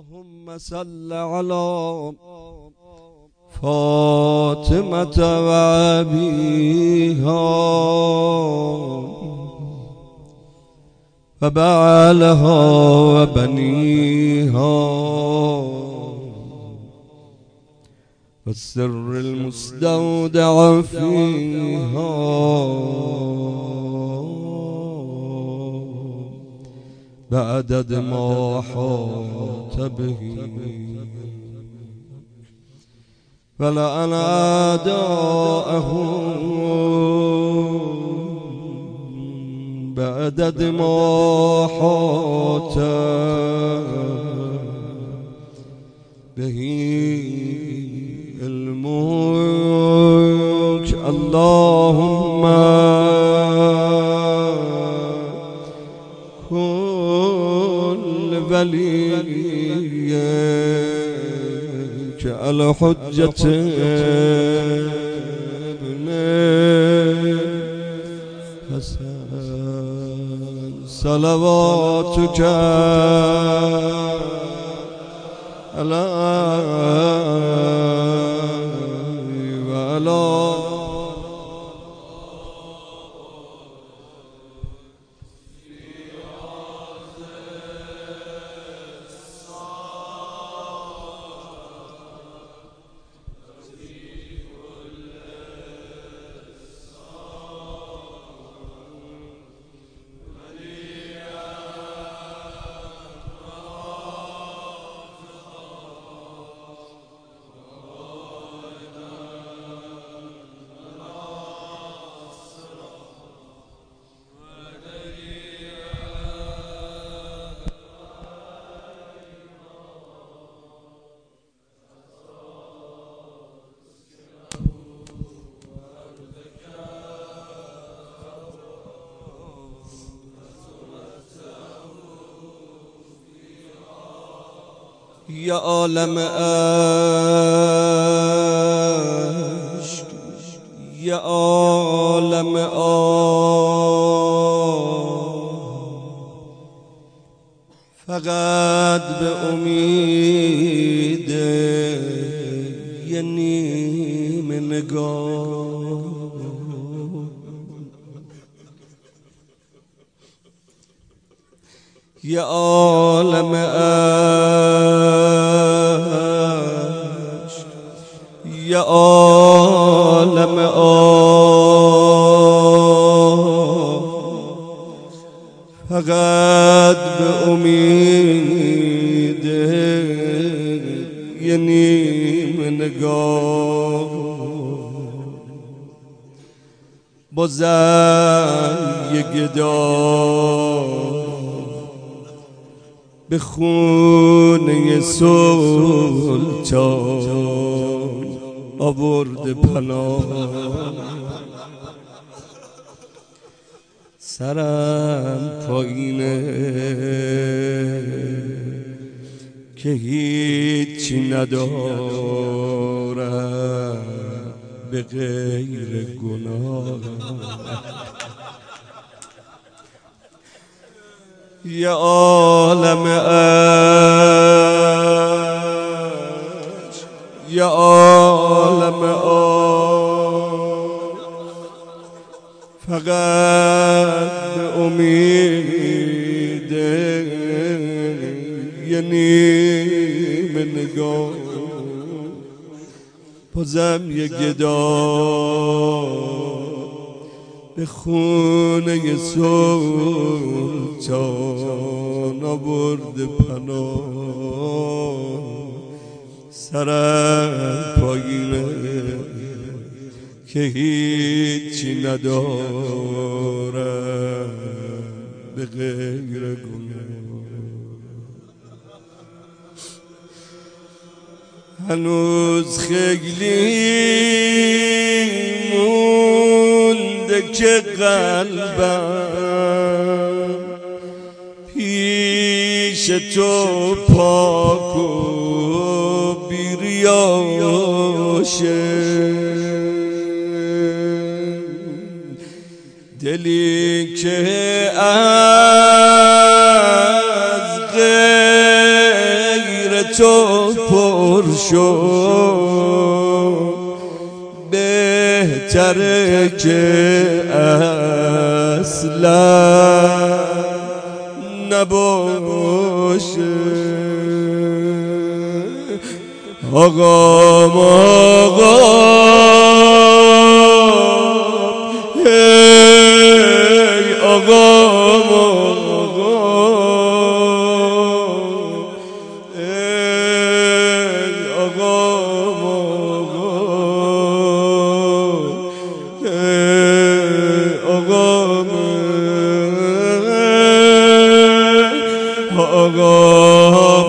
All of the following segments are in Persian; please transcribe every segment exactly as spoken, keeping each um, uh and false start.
اللهم صل على فاطمة وأبيها وبعلها وبنيها والسر المستودع فيها بعدد ما حاط به ولعن أعداءهم بعدد ما حاط به الملك. اللهم كن وليك الحجة ابن حسن صلواتك عليه وعلى يا عالم عشق يا عالم فقط به امید یه نیم نگاه يا عالم عشق يا عالم فقط بأمید یه نیم نگاه با زن گدا به خونه سلطان آورد پناه سرم پایینه که هیچی ندارم به غیر گناه. يا عالم عشق يا عالم فقط بأمید یه نیم نگاه بازم یه گدا به خونه سلطان آورد پناه سرم پایینه که هیچی ندارم به غیر گناه. هنوز خیلی که قلبم پیش تو پاک و بیریاشه دلی که از غیر خاطر تو پر شد، بهتره که اصلا نباشه. آقام آقام ای آقام آقام ای آقام آقام ای آقام آقام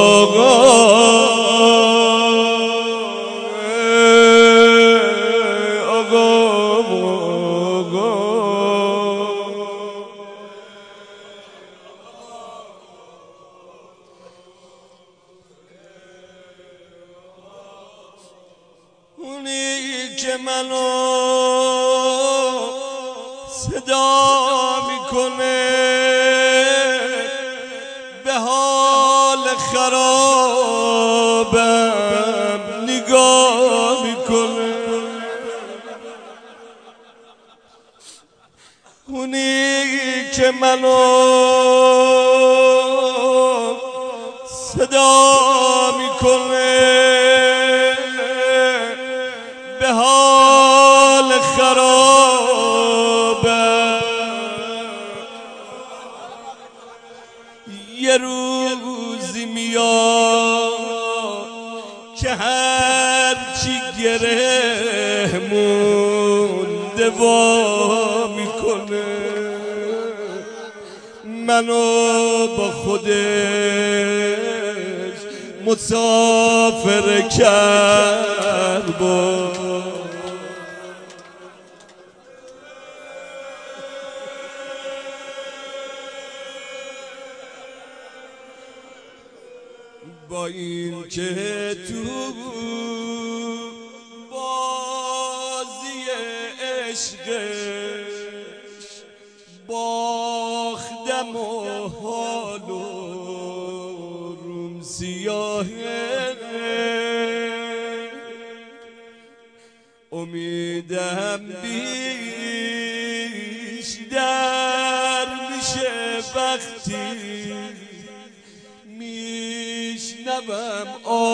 اونی که منو صدا میکنه، به حال خرابم نگاه میکنه. اونی که منو صدا میکنه، به حال خرابم. یه روزی میاد که هرچی گره مونده وا میکنه، منو با خودش مسافر کرد. با با این که تو بازی عشقش باختم و حال و روم سیاهه، امیدم بیشتر میشه وقتی میشنوم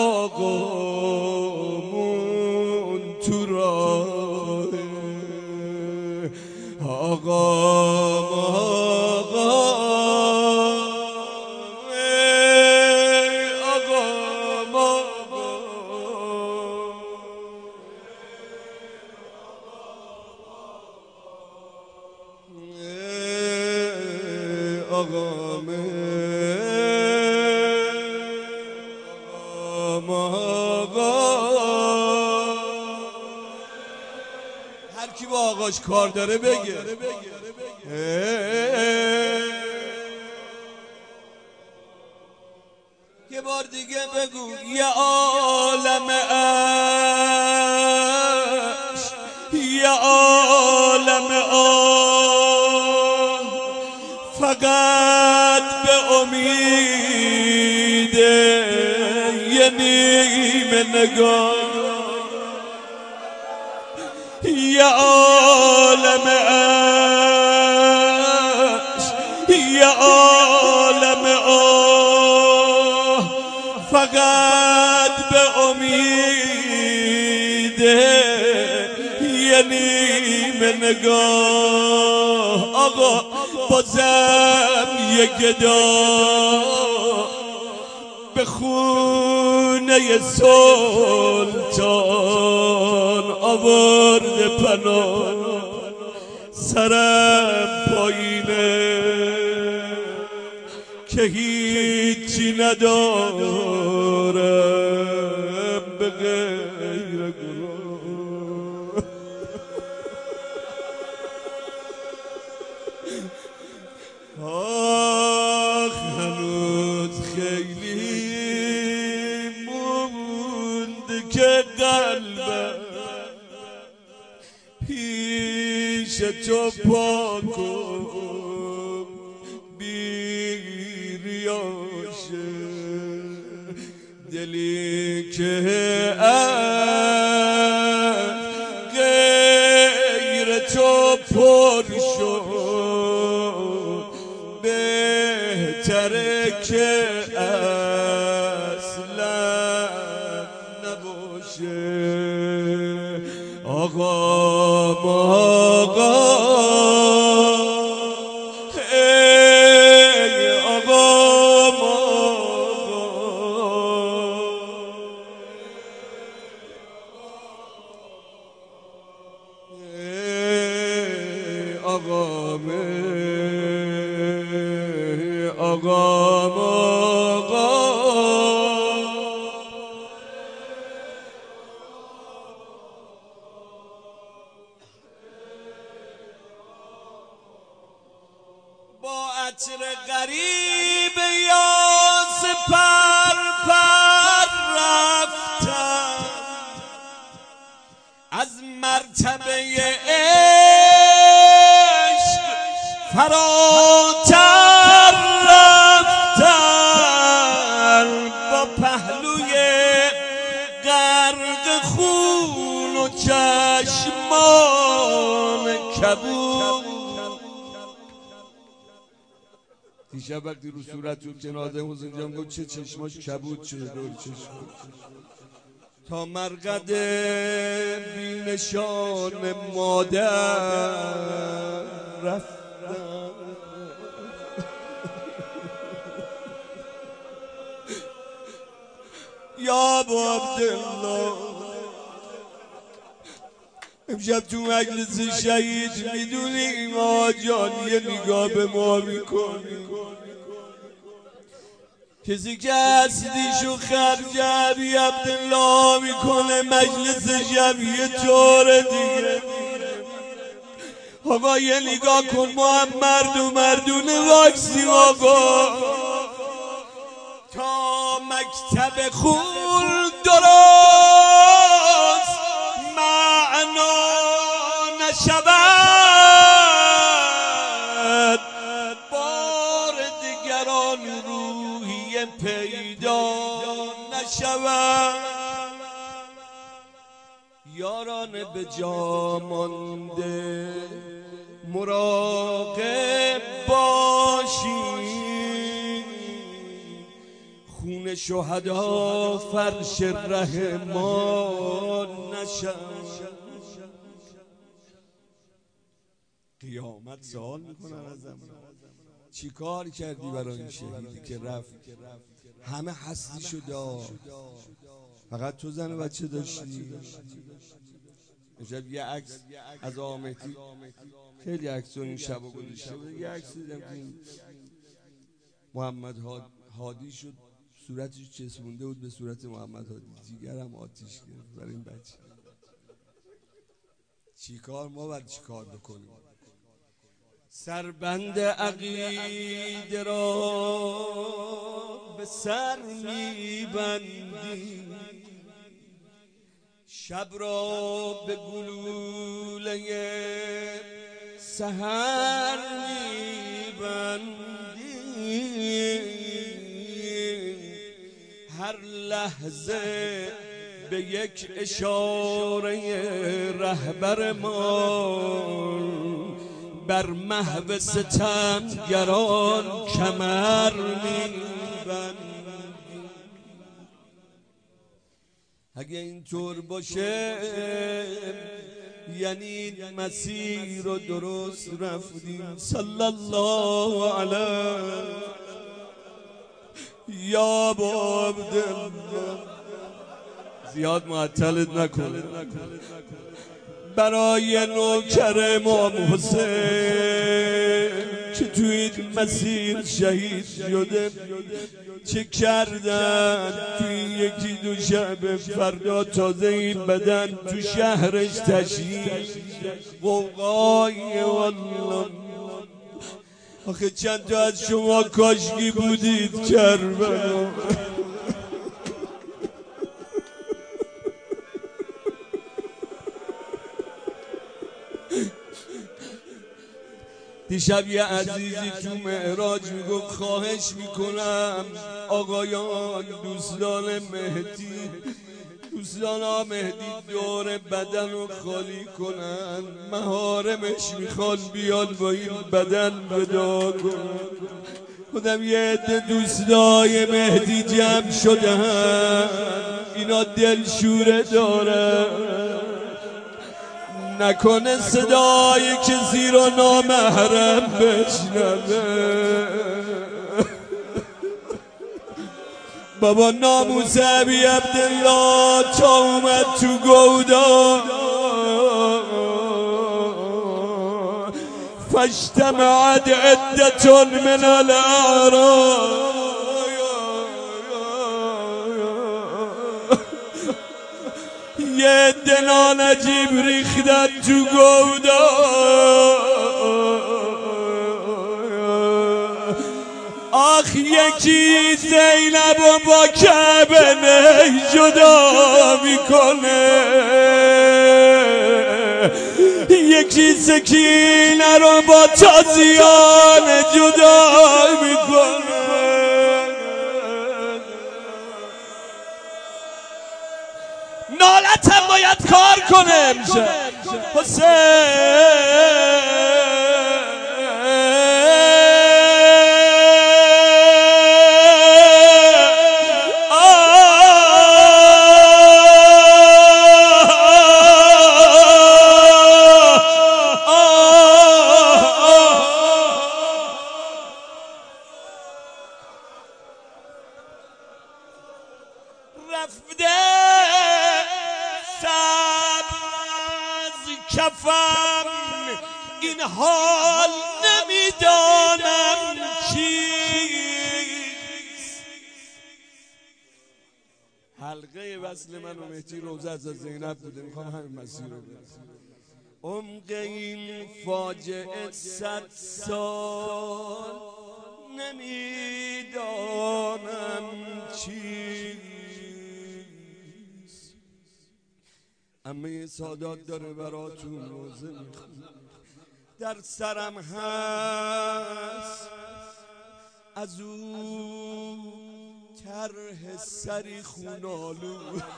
آقامون تو راه. آقام آقام ای آقام آقام ای آقام هر کی با آقاش کار داره بگه. یه بار دیگه بگو یه عالم عشق، یه عالم آه، فقط به امید یه نیمه نگاه. یه عالم عشق، یه عالم آه، فقط به امید یه نیمه نگاه. آقا بازم یه گدا به خونه سلطان آورده پناه، سرم پایینه که هیچی ندارم به غیر گناه. آخ هنوز خیلی مونده که قلبم پیش تو پاک و بی ریاشه. دلی که از غیر تو پر شد بهتره که اصلا نباشه. آقا آقا ای آقا آقا آقا آقا با عطر غریب یاس پر پر رفتم از مرتبه عشق فراتر رفتم با پهلوی غرق خون و چشمان کبود. دیشب وقتی رو صورت رو جنازه حسین گفت چه چشماش کبود شده دور چشم تا مرقد بی نشان مادر رفتم. یا ابو عبدالله امشب تو مجلس شهید میدونی ما جان یه نگاه به ما میکنی کسی که اصلیشو خرج ابی عبدالله میکنه مجلس شب یه طور دیگه. آقا یه نگاه کن ما هم مرد و مردونه واکسیم آقا تا مکتب خون درست معنا نشود بار دیگران روحی پیدا نشود. یاران به جا مانده مراقب باشی خون شهدا فرش رحمان نشود. قیامت سوال میکنن ازم چی کار کردی برای این شهیدی که رفت همه هستی شد فقط تو زن و بچه داشتی. امشب یه عکس از آقا مهدی خیلی عکس این شبا گذاشته بود یه عکس دیدم که محمد هادی شد صورتش چسبونده بود به صورت محمد هادی جیگرم آتیش گرفت برای این بچه. چی کار ما باید چی کار بکنیم؟ سربند عقیده را به سر میبندی شب را به گلوله سحر میبندی هر لحظه به یک اشاره رهبر ما بر محو ستمگران کمر میبندی. اگه اینطور باشه یعنی مسیر رو درست رفتیم. صلی الله علیه یا ابو عبدالله زیاد معطلت نکنه برای نوکر امام حسین که توی این مسیر شهید شده چه کردن توی یکی دو شب فردا تازه این بدن تو شهرش تشییع قوقای والله. آخه چند تا از شما کاشکی بودید کربلا دیشب یه عزیزی تو معراج میگفت خواهش میکنم آقایان دوستان مهدی دوستان مهدی دور بدن رو خالی کنن، محارمش میخوان بیان با این بدن ودا کنن. خودم یه عده دوستای مهدی جمع شدن، اینا دلشوره دارن، نکنه صدای کسی رو نامحرم بشنوه. بابا ناموس ابی عبدالله تا اومد تو گودا فاجتمعت عدة من الاعراب، یه دنا نجیب ریختن تو گودا. آخ یکی زینب و با کعبه جدا میکنه، یکی سکینه رو با تازیان جدا میکنه. نالتم باید کار کنه امشب حسین. رفته سبز کفم این حال نمیدانم چیست. حلقه وصل من و مهدی روزه از زینب بوده، میخوام همین مسیر رو برسیم. عمق این فاجعه صد سال نمیدانم چیست. امه سادات داره براتون روزه میخونه، در سرم هست از او طرح سری خونالو.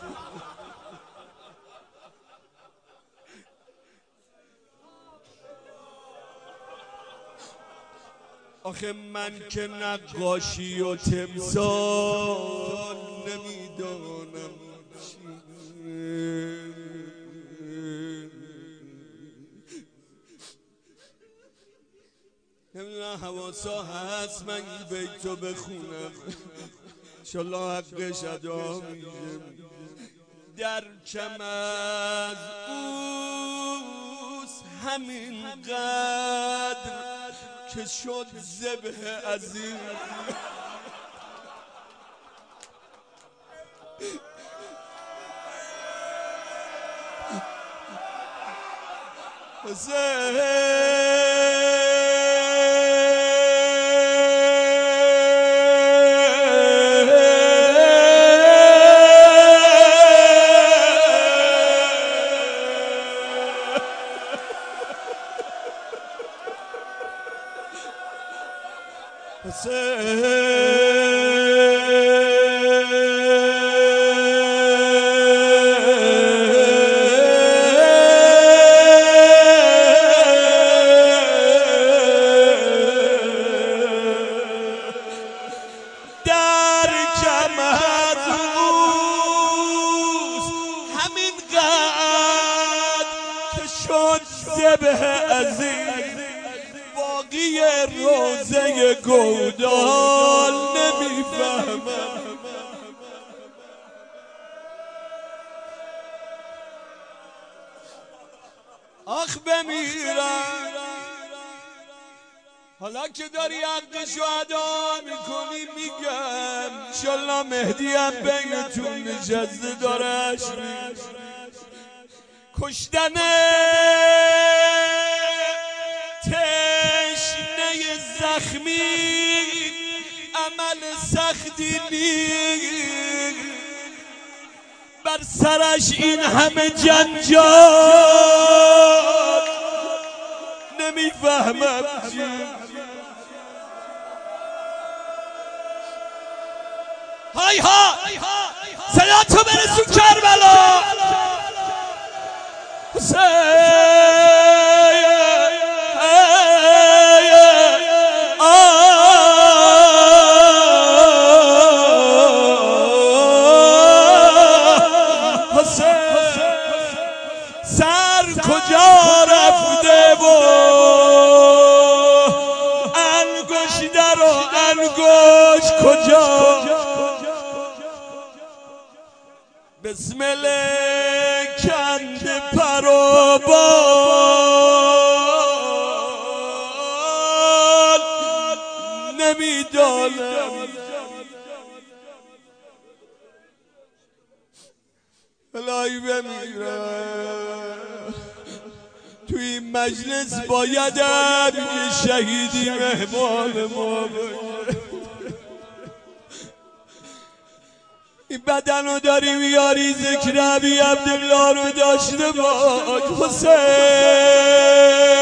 آخه من که نقاشی و تمثال نمیدانم چیه. نمیدونم حواسا هست من این بیتو بخونم، انشالله حقش ادا میشه. در کم از اوست همین قدر که شد ذبح عظیم. باقی روزه گودال نمیفهمم. آخ بمیرم حالا که داری حقشو ادا میکنی میگم انشالله مهدی هم بینتون نشسته دارش کشتن تشنه زخمی عمل سختی نیست، بر سرش این همه جنجال نمیفهمم چی. آقایها صدا تو برسون کربلا. سر کجا رفته و انگشتر و انگشت کجا؟ بسمل کند پر و بال نمیدانم الهی بمیرم توی این مجلس بایدم یه شهیدی مهمان ما باشه. این بدن رو داری میاری ذکر ابی عبدالله رو داشته باش حسین.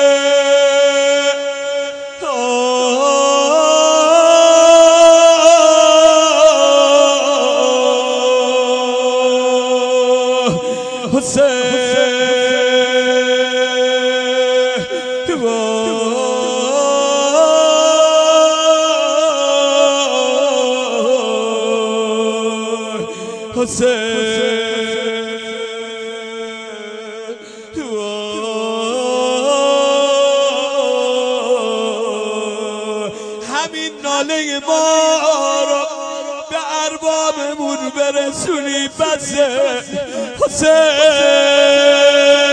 همین ناله ما رو به اربابمون برسونی بسه حسین.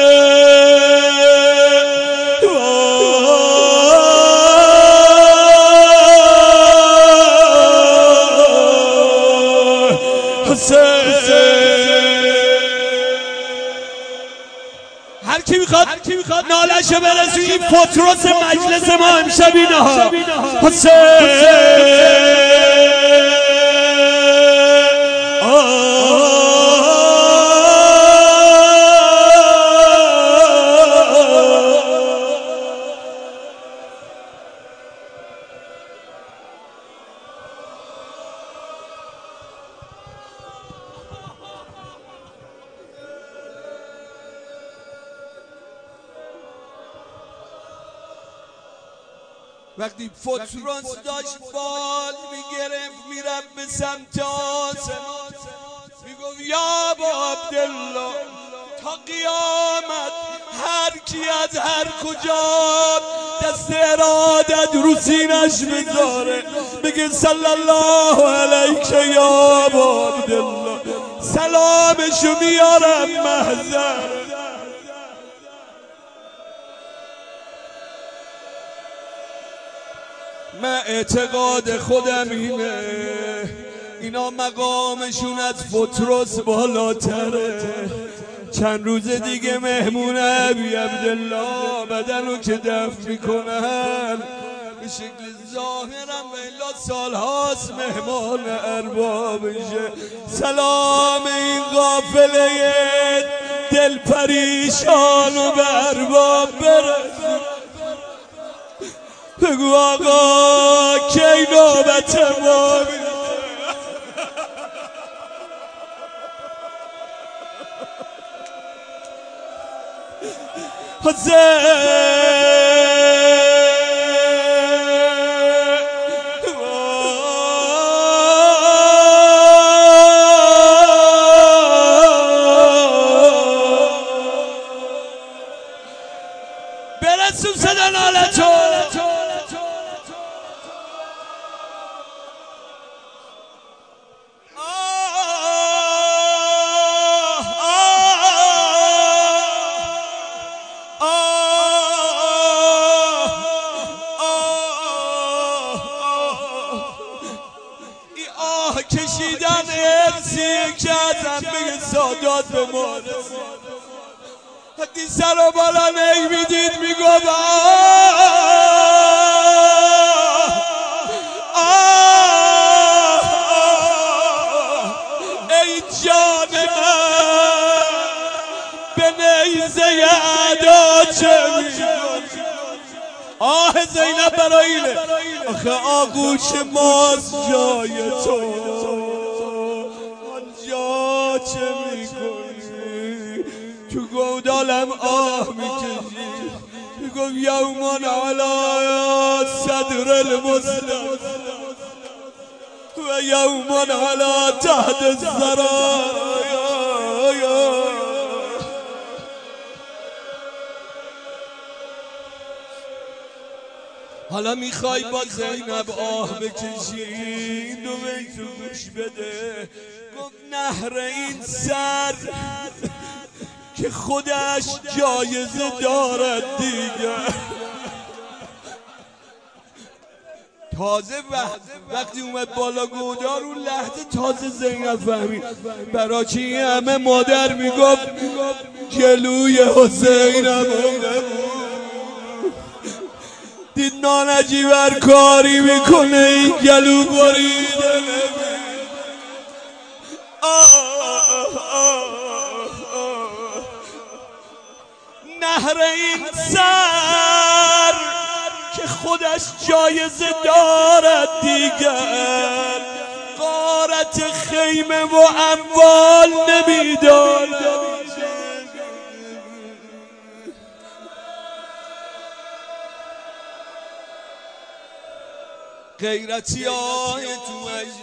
هر کی میخواد نالشو برسون این پتروس مجلس ما امشب اینها حسین. وقتی پتروس داشت بال میگرفت میرفت به سمت آسمان میگفت یا ابا عبدالله تا قیامت هر کی از هر کجا دست ارادت رو سینش بذاره بگه صلی الله علیک یا ابا عبدالله سلامشو میارم محضر. من اعتقاد خودم اینه اینا مقامشون از پتروس بالاتره. چند روز دیگه مهمون ابی عبدالله بدنو که دفن میکنن به شکل ظاهرم الا سالهاست مهمان اربابشه. سلام این قافله دل پریشانو به ارباب برسون. بگو آقا کی نوبت ما حسین. برسون صدا نالتو. کشیدن ارسیه که ازم بگه سادات به ما رسید. وقتی سر و بالا نمیدید میگو ای جان من به نیزه ادا چه میگوی. آه زینب برای اینه آخه آغوش ماست جای تو. چه میکنی؟ تو گودالم آه میکشی، میگم یومان علا صدر المسلم و یومان علا تحت الزرایا. حالا میخوای با زینب آه بکشی، دو بیتو گوش بده. گفت نهر این سر که خودش جایزه دارد دیگه. تازه وقتی اومد بالا گودار اون لحظه تازه زینب فهمید برای چی همه مادر میگفت جلوی حسینم دید نانجیور کاری میکنه این گلو بریده. نهر این سر که خودش جایزه دارد دیگر، غارت خیمه و اموال نمیداد. غیرتی های تو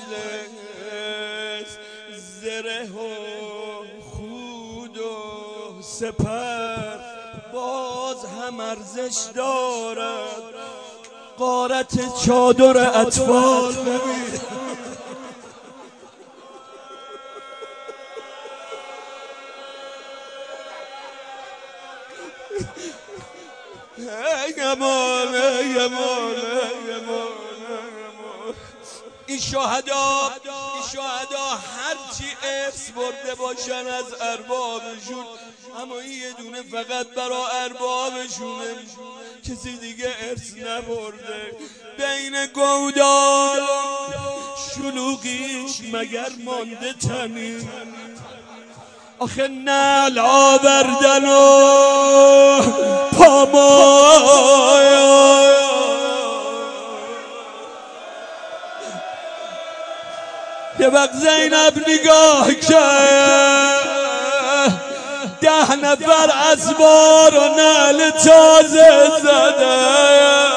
مجلس زره و خود و سپر باز هم ارزش دارد، غارت چادر اطفال نمید. ای امان ای امان ای امان. این شهدا این شهدا هرچی ارث برده باشن از اربابشون، اما این یه دونه فقط برای اربابشونه، کسی دیگه ارث نبرده. بین گودال شلوغیش مگر مانده تنی؟ آخه نعل آوردن و پامایا. یه وقت زینب نگاه کرد ده نفر اسوار و نعل تازه زده.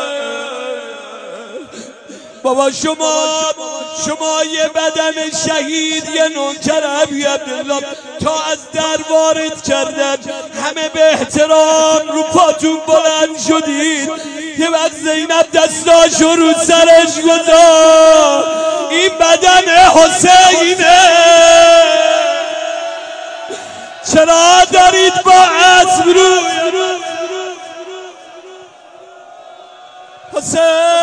بابا شما شما یه بدن شهید یه نوکر ابی عبدالله تا از در وارد کردن، همه به احترام رو پاتون بلند شدید. یه وقت زینب دستاشو رو سرش گذاشت، این بدن حسینه، چرا دارید با اسب رو حسین